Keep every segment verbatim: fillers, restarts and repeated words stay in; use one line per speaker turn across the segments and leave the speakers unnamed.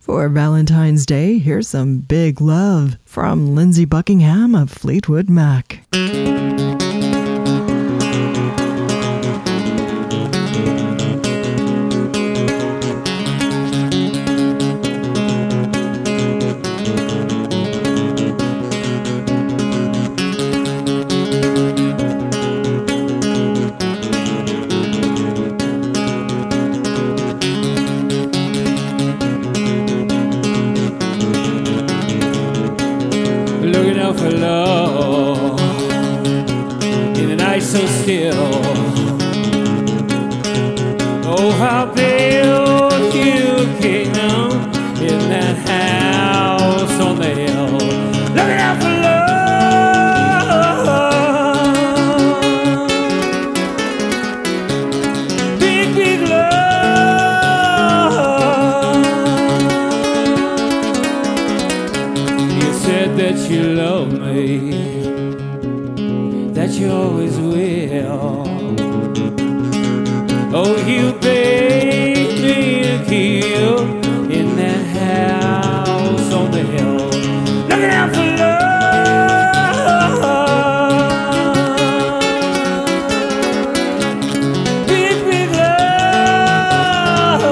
For Valentine's Day, here's some Big Love from Lindsey Buckingham of Fleetwood Mac.
Looking out for love in the night so still. Oh, how pale you came in that house on the hill. Looking out for love, big, big love. You said that you love me, that you always will. Oh, you bade me to kill in that house on the hill. Looking out for love, big, big love.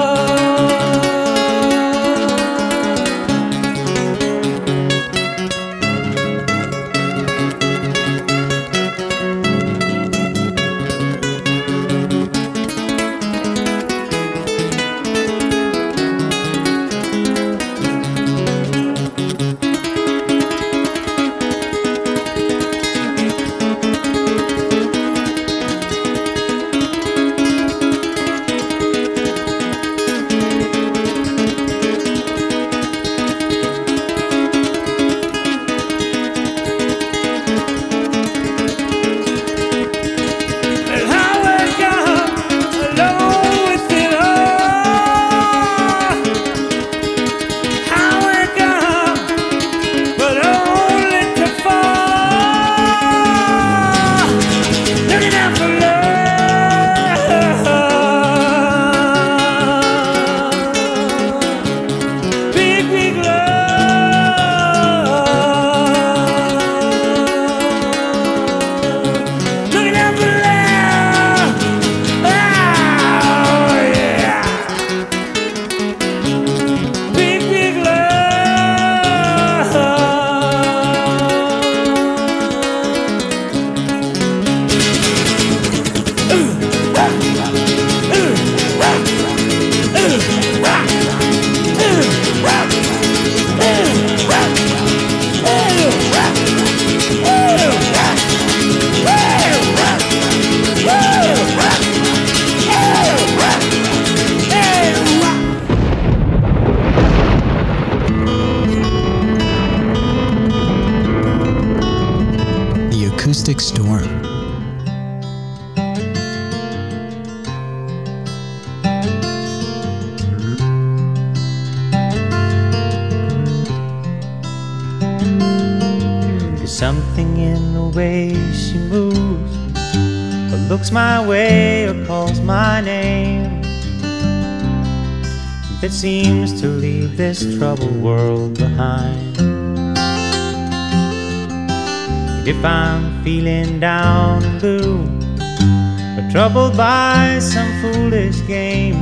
Acoustic Storm.
There's something in the way she moves, or looks my way, or calls my name, that seems to leave this troubled world behind. If I'm feeling down and blue, or troubled by some foolish game,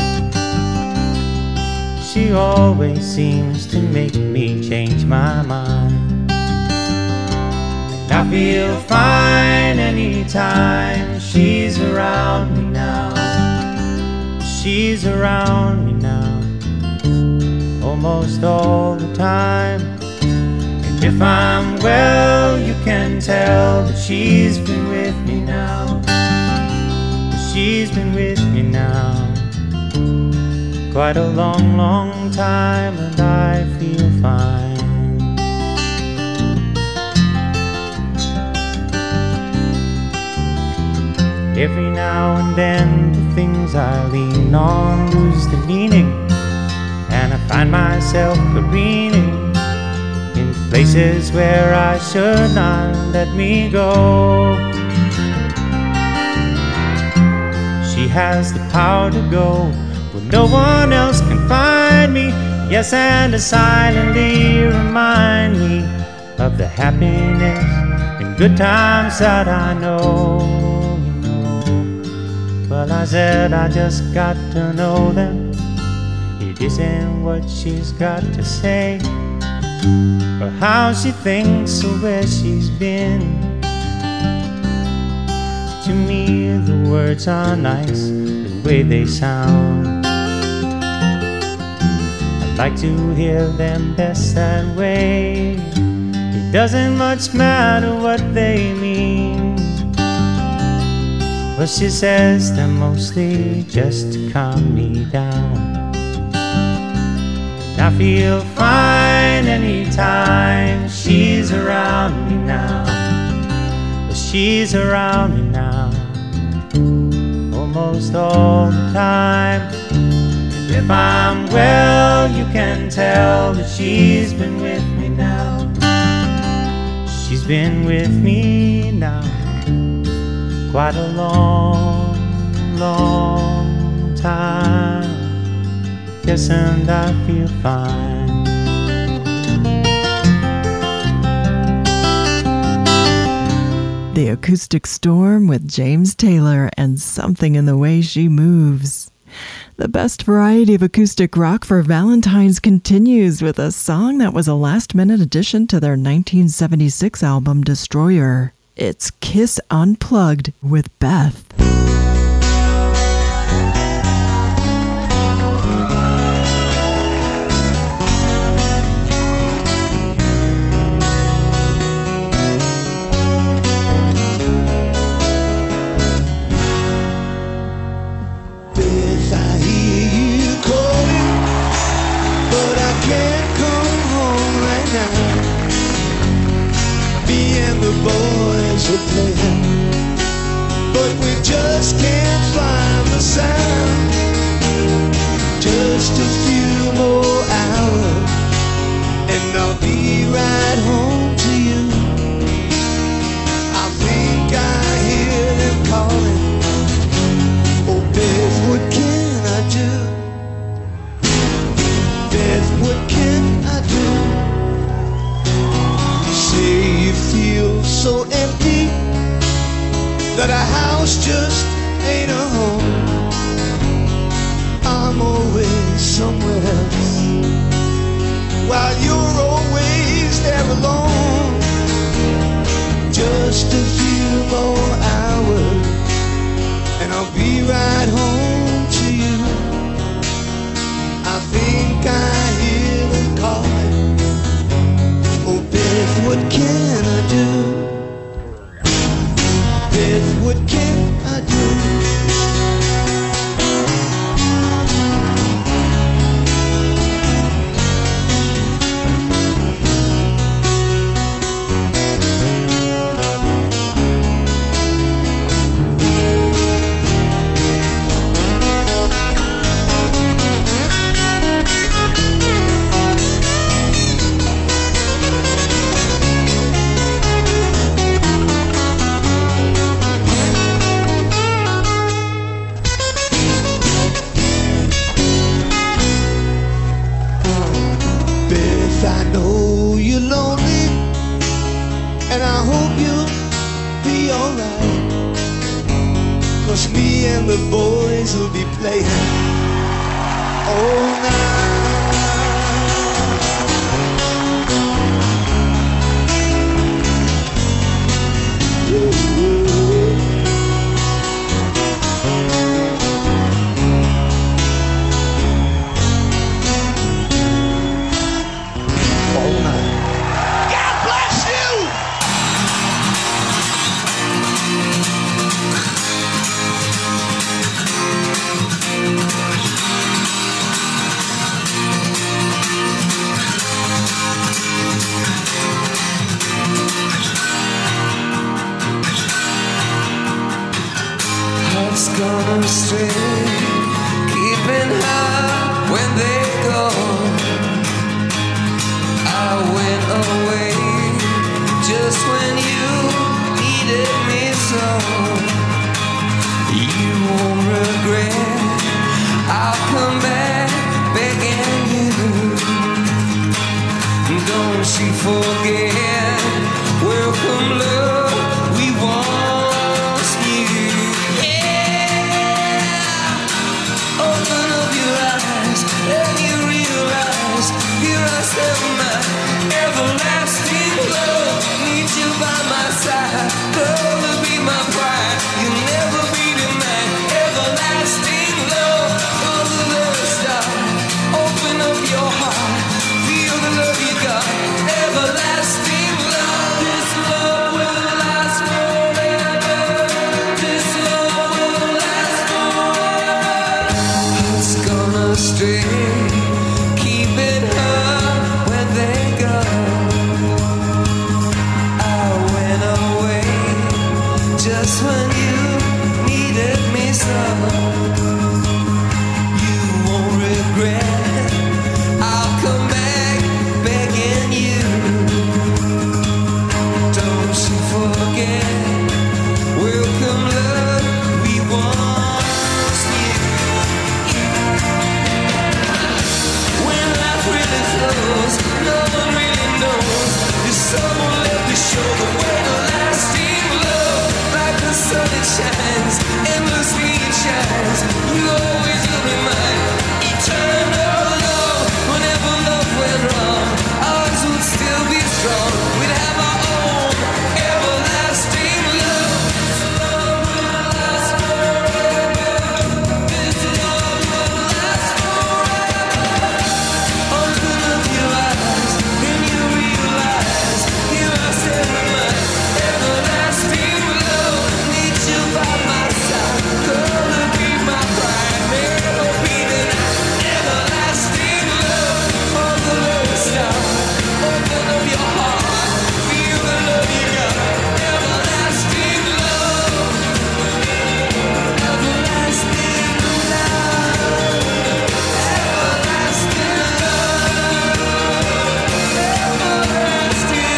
she always seems to make me change my mind. And I feel fine anytime she's around me now. She's around me now, almost all the time. If I'm well, you can tell that she's been with me now. She's been with me now quite a long, long time, and I feel fine. Every now and then the things I lean on lose the meaning, and I find myself careening in places where I should not let me go. She has the power to go where no one else can find me. Yes, and to silently remind me of the happiness and good times that I know, you know. Well, I said I just got to know them. It isn't what she's got to say, or how she thinks, or where she's been. To me, the words are nice, the way they sound. I like to hear them best that way. It doesn't much matter what they mean. Well, she says them mostly just to calm me down. I feel fine anytime she's around me now. Well, she's around me now, almost all the time. And if I'm well, you can tell that she's been with me now. She's been with me now quite a long, long time. Yes, and I feel fine.
The Acoustic Storm with James Taylor and Something in the Way She Moves. The best variety of acoustic rock for Valentine's continues with a song that was a last-minute addition to their nineteen seventy-six album Destroyer. It's Kiss Unplugged with Beth.
But we just can't find the sound. Just a few more hours and I'll be right home to you. I think I hear them calling. Oh, Beth, what can I do? Beth, what can I do? Say you feel so empty that a house just ain't a home. I'm always somewhere else while you're always there alone. Just a few more hours and I'll be right home to you. I think I hear them calling. Oh, Beth, what can I do? Beth, what can I do? I know you're lonely, and I hope you'll be alright, 'cause me and the boys will be playing all night.
you forget. Welcome, love, we want you. Yeah. Open up your eyes and you realize here I stand with my everlasting love. Need you by my side, love will be my pride. You'll never be denied. Everlasting love, for the love star. Open up your heart, feel the love you got. Everlasting love, this love will last forever. This love will last forever. Hearts gone astray, keeping her when they go. I went away just when you needed me so. You won't regret, I'll come back begging you. Don't you forget, welcome love, we want you. When life really flows, no one really knows. There's someone left to show the way to lasting love. Like the sun it shines, endlessly it shines. You always will be mine. Eternal love, whenever love went wrong, ours would still be strong. We'd have our own everlasting love. This love will last forever. This love will last forever. Open up your eyes and you realize here I stand with my everlasting love. Need you by my side, gonna be my pride. Never be denied. Everlasting love, for the love star. Open up your heart, feel the love you got. Everlasting love, everlasting love, everlasting love, everlasting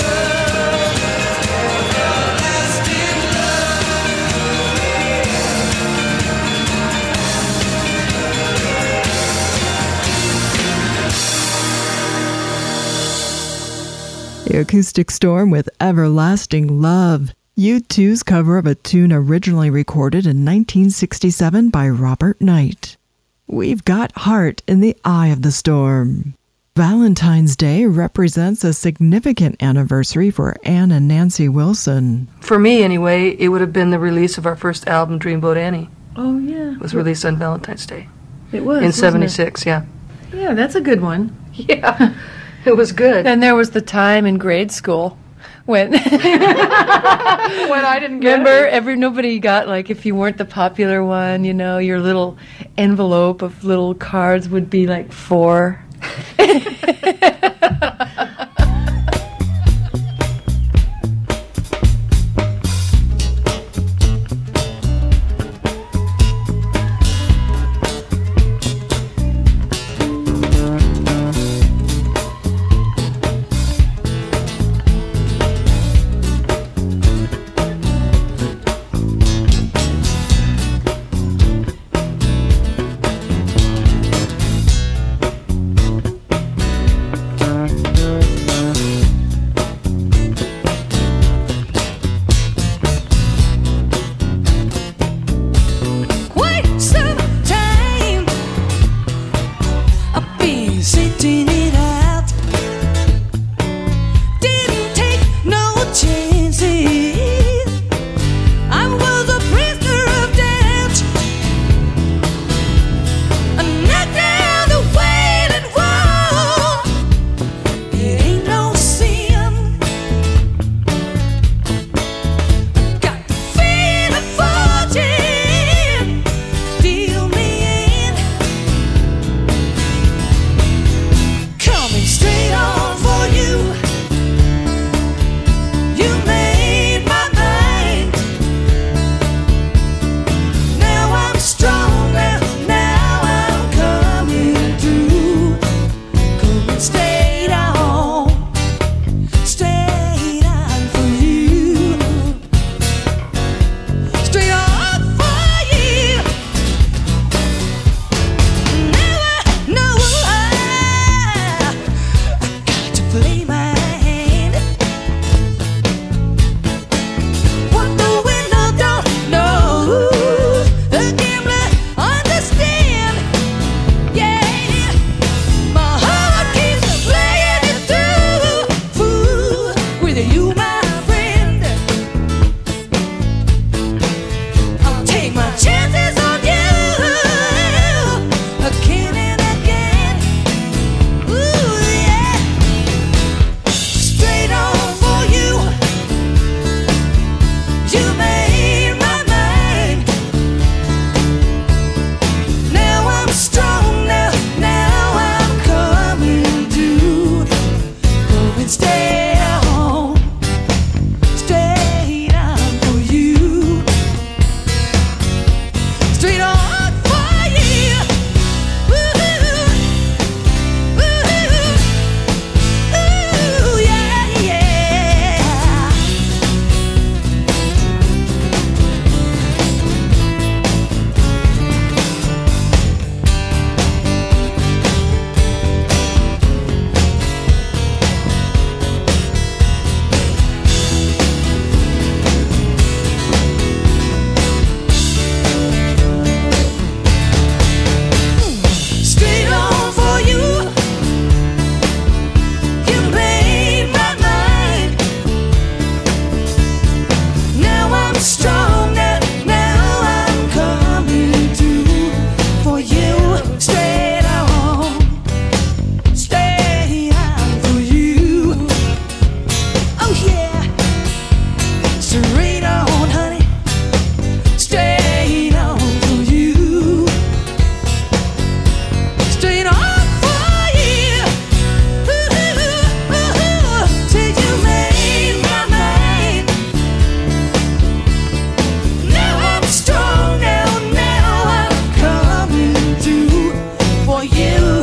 The Acoustic Storm with Everlasting Love. U two's cover of a tune originally recorded in nineteen sixty-seven by Robert Knight. We've got Heart in the Eye of the Storm. Valentine's Day represents a significant anniversary for Ann and Nancy Wilson.
For me, anyway, it would have been the release of our first album, Dreamboat Annie.
Oh, yeah.
It was released on Valentine's Day.
It was,
In
wasn't
seventy-six, yeah.
it? Yeah, that's a good one.
Yeah, it was good.
And there was the time in grade school when when
I didn't get
remember
it.
every nobody got, like, if you weren't the popular one, you know, your little envelope of little cards would be like four.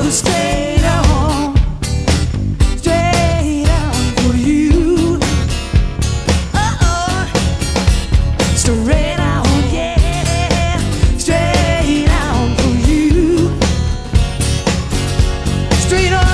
straight on, straight on for you. Oh, straight on, yeah, straight on for you. Straight on.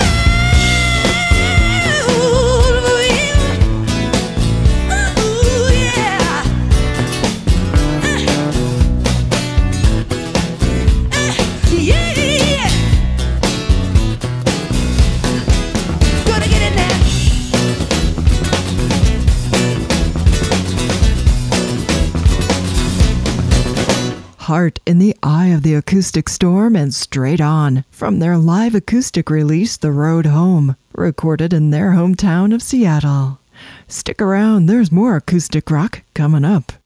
Heart in the Eye of the Acoustic Storm and Straight On from their live acoustic release, The Road Home, recorded in their hometown of Seattle. Stick around, there's more acoustic rock coming up.